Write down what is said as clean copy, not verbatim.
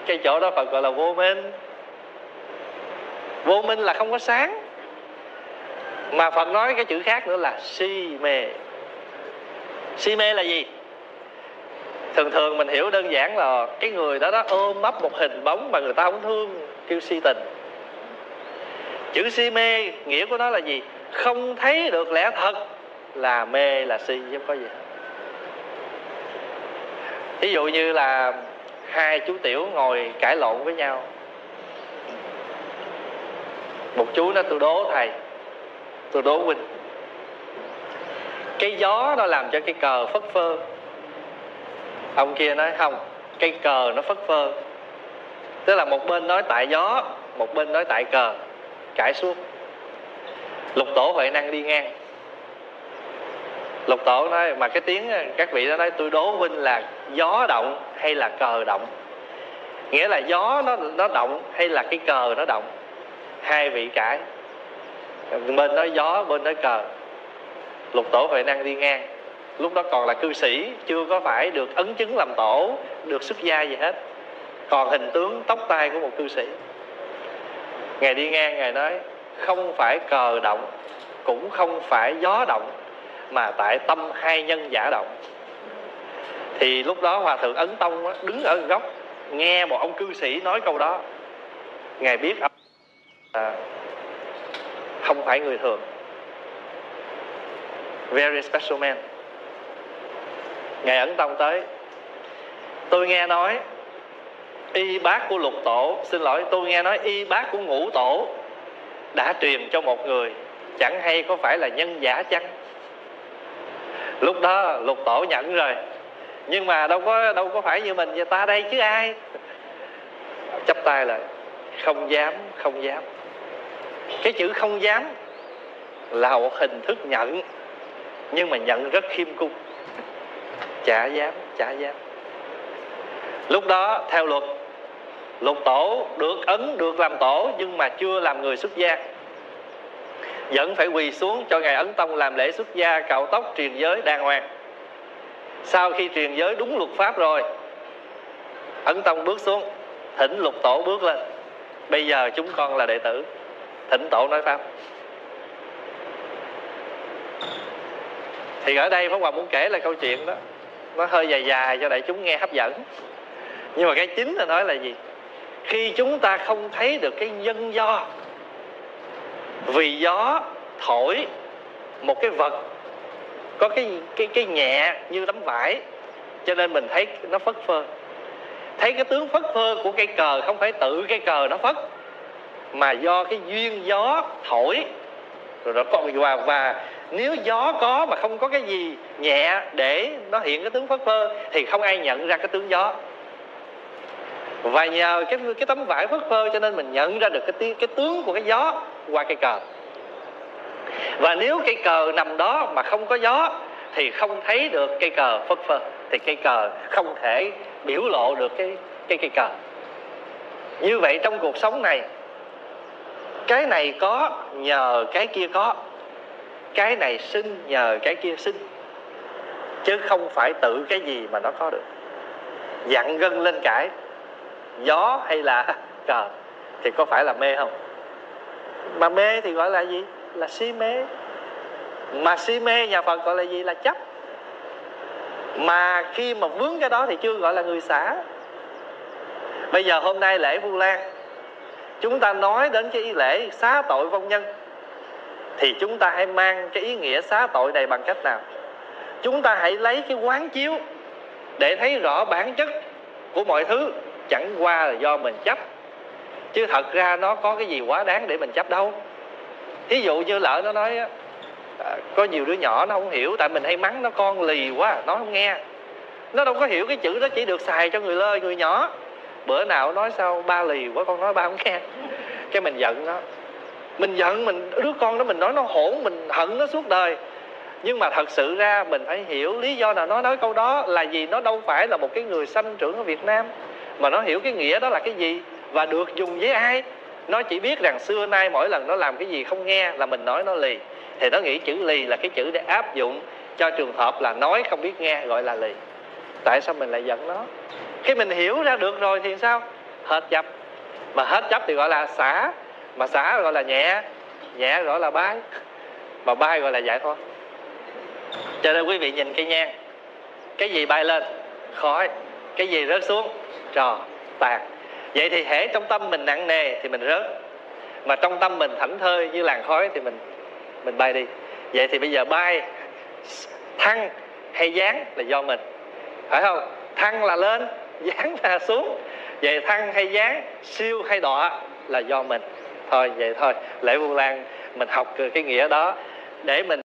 Cái chỗ đó Phật gọi là vô minh. Vô minh là không có sáng. Mà Phật nói cái chữ khác nữa là si mê. Si mê là gì? Thường thường mình hiểu đơn giản là cái người đó ôm ấp một hình bóng mà người ta không thương, kêu si tình. Chữ si mê nghĩa của nó là gì? Không thấy được lẽ thật là mê, là si, chứ không có gì hết. Ví dụ như là hai chú tiểu ngồi cãi lộn với nhau. Một chú nói tôi đố thầy, tôi đố huynh, cái gió nó làm cho cái cờ phất phơ. Ông kia nói không, cây cờ nó phất phơ. Tức là một bên nói tại gió, một bên nói tại cờ, cãi suốt. Lục Tổ Huệ Năng đi ngang. Lục Tổ nói mà cái tiếng các vị đó nói tôi đố huynh là gió động hay là cờ động. Nghĩa là gió nó động hay là cái cờ nó động. Hai vị cãi, bên nói gió, bên nói cờ. Lục Tổ Huệ Năng đi ngang. Lúc đó còn là cư sĩ, chưa có phải được ấn chứng làm tổ, được xuất gia gì hết, còn hình tướng tóc tai của một cư sĩ. Ngài đi ngang, Ngài nói không phải cờ động, cũng không phải gió động, mà tại tâm hai nhân giả động. Thì lúc đó Hòa Thượng Ấn Tông đứng ở góc, nghe một ông cư sĩ nói câu đó. Ngài biết ông không phải người thường, very special man. Ngài Ấn Tông tới, tôi nghe nói y bác của Lục Tổ, xin lỗi, tôi nghe nói y bác của Ngũ Tổ đã truyền cho một người, chẳng hay có phải là nhân giả chăng? Lúc đó Lục Tổ nhận rồi, nhưng mà đâu có phải như mình, ta đây chứ ai. Chắp tay lại, không dám, không dám. Cái chữ không dám là một hình thức nhận, nhưng mà nhận rất khiêm cung. Chả dám, chả dám. Lúc đó theo luật, Lục Tổ được ấn, được làm tổ, nhưng mà chưa làm người xuất gia, vẫn phải quỳ xuống cho Ngài Ấn Tông làm lễ xuất gia, cạo tóc, truyền giới đàng hoàng. Sau khi truyền giới đúng luật pháp rồi, Ấn Tông bước xuống, thỉnh Lục Tổ bước lên. Bây giờ chúng con là đệ tử, thỉnh Tổ nói pháp. Thì ở đây Pháp Hòa muốn kể là câu chuyện đó, nó hơi dài dài cho đại chúng nghe hấp dẫn. Nhưng mà cái chính là nói là gì? Khi chúng ta không thấy được cái nhân do, vì gió thổi một cái vật có cái nhẹ như tấm vải, cho nên mình thấy nó phất phơ. Thấy cái tướng phất phơ của cây cờ không phải tự cây cờ nó phất, mà do cái duyên gió thổi rồi nó có. Và nếu gió có mà không có cái gì nhẹ để nó hiện cái tướng phất phơ thì không ai nhận ra cái tướng gió. Và nhờ cái tấm vải phất phơ cho nên mình nhận ra được cái tướng của cái gió qua cây cờ. Và nếu cây cờ nằm đó mà không có gió thì không thấy được cây cờ phất phơ, thì cây cờ không thể biểu lộ được cái cây cờ. Như vậy trong cuộc sống này, cái này có nhờ cái kia có, cái này sinh nhờ cái kia sinh, chứ không phải tự cái gì mà nó có được. Dặn gân lên cãi, gió hay là cờ, thì có phải là mê không? Mà mê thì gọi là gì? Là si mê. Mà si mê nhà Phật gọi là gì? Là chấp. Mà khi mà vướng cái đó thì chưa gọi là người xả. Bây giờ hôm nay lễ Vu Lan, chúng ta nói đến cái lễ xá tội vong nhân, thì chúng ta hãy mang cái ý nghĩa xá tội này bằng cách nào? Chúng ta hãy lấy cái quán chiếu để thấy rõ bản chất của mọi thứ, chẳng qua là do mình chấp, chứ thật ra nó có cái gì quá đáng để mình chấp đâu. Thí dụ như lỡ nó nói có nhiều đứa nhỏ nó không hiểu, tại mình hay mắng nó con lì quá, nó không nghe. Nó đâu có hiểu cái chữ đó chỉ được xài cho người nhỏ. Bữa nào nói sao ba lì quá, con nói ba không nghe, cái mình giận nó. Mình giận đứa con đó, mình nói nó hỗn, mình hận nó suốt đời. Nhưng mà thật sự ra mình phải hiểu lý do nào nó nói câu đó là gì. Nó đâu phải là một cái người sanh trưởng ở Việt Nam, mà nó hiểu cái nghĩa đó là cái gì và được dùng với ai. Nó chỉ biết rằng xưa nay mỗi lần nó làm cái gì không nghe là mình nói nó lì, thì nó nghĩ chữ lì là cái chữ để áp dụng cho trường hợp là nói không biết nghe, gọi là lì. Tại sao mình lại giận nó? Khi mình hiểu ra được rồi thì sao? hết chấp. Mà hết chấp thì gọi là xả, mà xả gọi là nhẹ, nhẹ gọi là bay, mà bay gọi là giải thoát. Cho nên quý vị nhìn cây nhang, cái gì bay lên? Khói. Cái gì rớt xuống? Trò, tàn. Vậy thì hễ trong tâm mình nặng nề thì mình rớt, mà trong tâm mình thảnh thơi như làn khói thì mình bay đi. Vậy thì bây giờ bay, thăng hay giáng là do mình, phải không? Thăng là lên, giáng là xuống. Vậy thăng hay giáng, siêu hay đọa là do mình. Thôi vậy thôi, lễ Vu Lan mình học cái nghĩa đó để mình